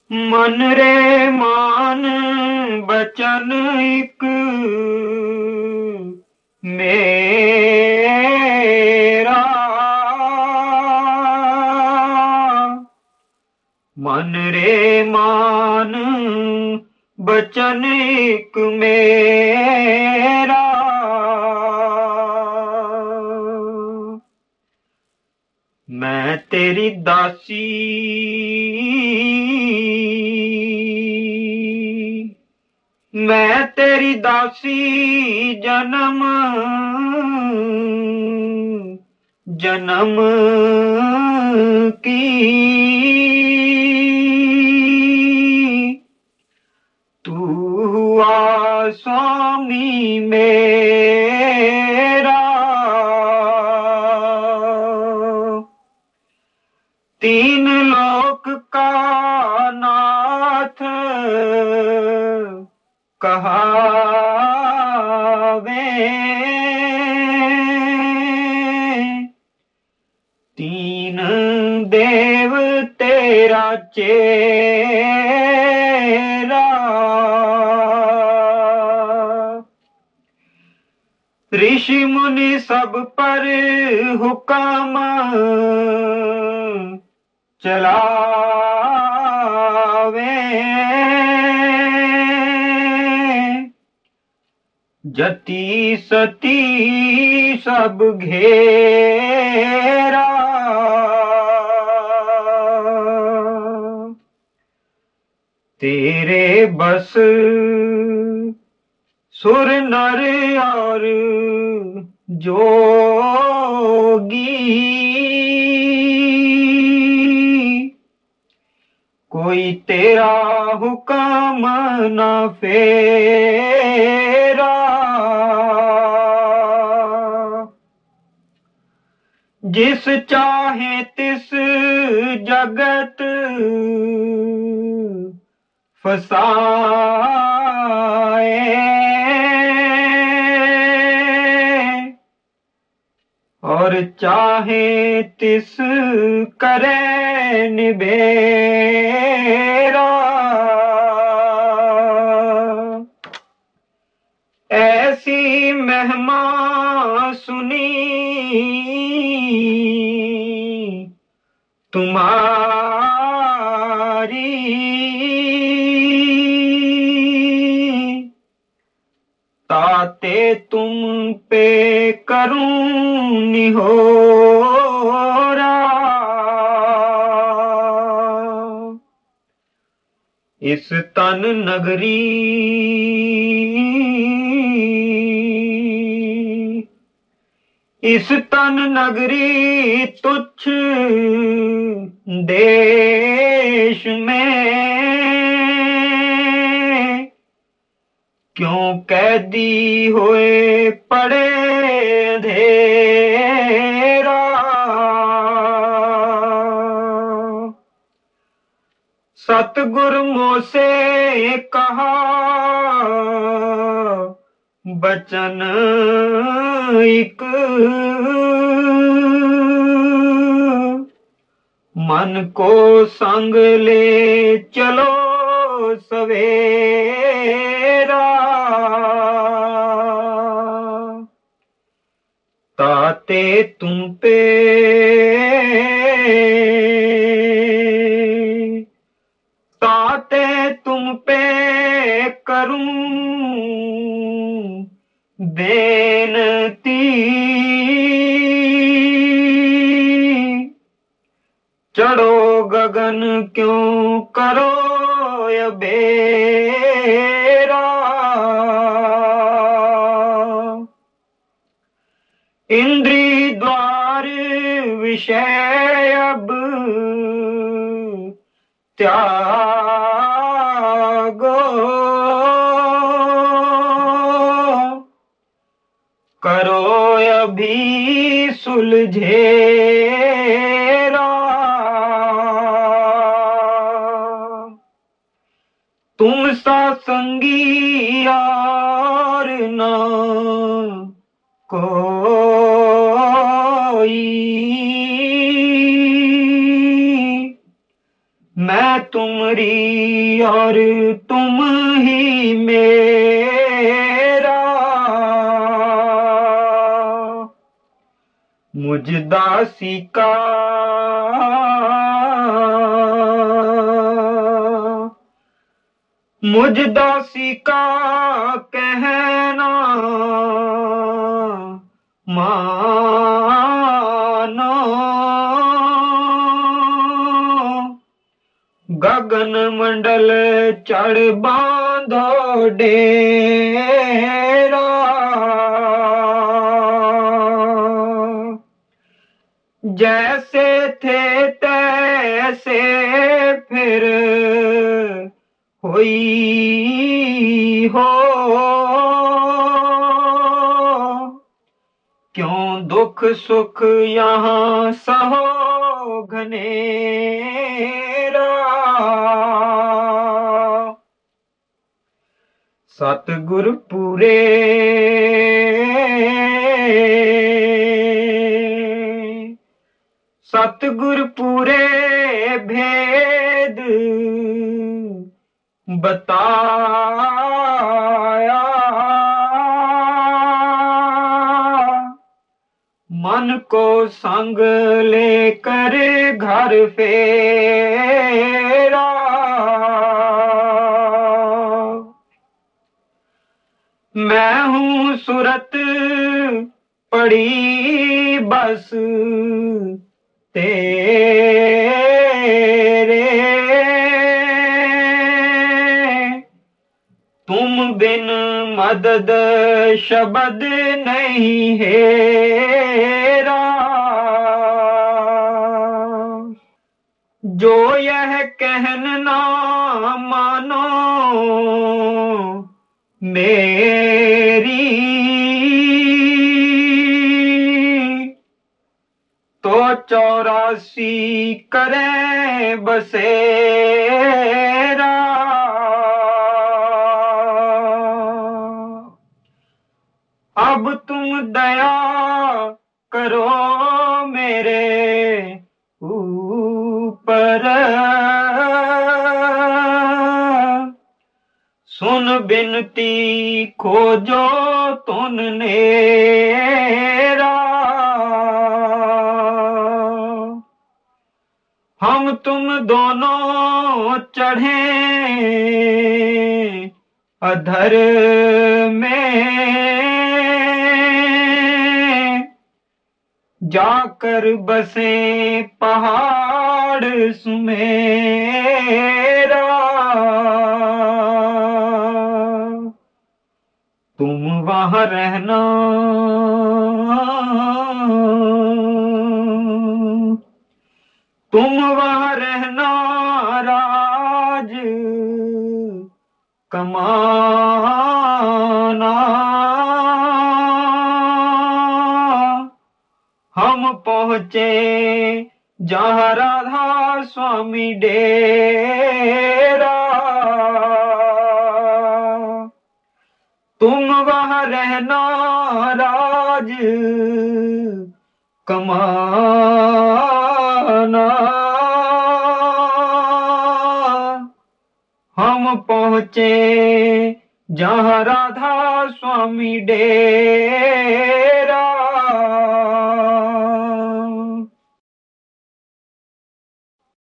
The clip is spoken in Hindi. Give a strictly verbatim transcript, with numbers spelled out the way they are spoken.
मन रे मान बचन एक मेरा, मन रे मान बचन एक मेरा। मैं तेरी दासी, मैं तेरी दासी जन्म जन्म की, तू हुआ स्वामी मेरा। तीन लोक का नाथ कहावे, तीन देव तेरा चेरा। ऋषि मुनि सब पर हुक्म चलावे, जति सती सब घेरा। तेरे बस सुर नर और जोगी, कोई तेरा हुक्म न फेरा। जिस चाहे तिस जगत फसाए, और चाहे तिस करे निबेरा। ऐसी महिमा सुनी तुम्हारी, ताते तुम पे करूं निहोरा। इस तन नगरी, इस तन नगरी तुच्छ देश में, क्यों कैदी हुए पड़े अंधेरा। सतगुरु मोसे कहा बचन एक, मन को संग ले चलो सवेरा। ताते तुम पे ताते तुम पे करूं बेनती, चढ़ो गगन क्यों करो ये बेरा। इंद्री द्वार विषय अब त्यागो, करो अभी सुलझेरा। तुम सा संगी यार ना कोई, मैं तुमरी और तुम ही मेरा, मुझ दासी का मुझ दासी का कहना मानो, गगन मंडल चढ़ बांधो डेरा, जैसे थे तैसे फिर हुई हो, क्यों दुख सुख यहाँ सहो घनेरा, सतगुर पूरे सतगुर पूरे भेद बताया, मन को संग लेकर घर फेरा, मैं हूँ सूरत पड़ी बस तेरे, तुम बिन मदद शब्द नहीं हेरा, जो यह कहन ना मानो मेरी, तो चौरासी करें बसेरा, अब तुम दया करो मेरे ऊपर, सुन बिनती खोजो तुन नेरा, हम तुम दोनों चढ़े अधर में, जाकर बसे पहाड़ सुमेरा, तुम वहां रहना तुम वहां रहना राज कमाना, हम पहुंचे जहाँ राधा स्वामी डेरा, तुम वहां रहना राज कमाना, हम पहुंचे जहाँ राधा स्वामी डेरा।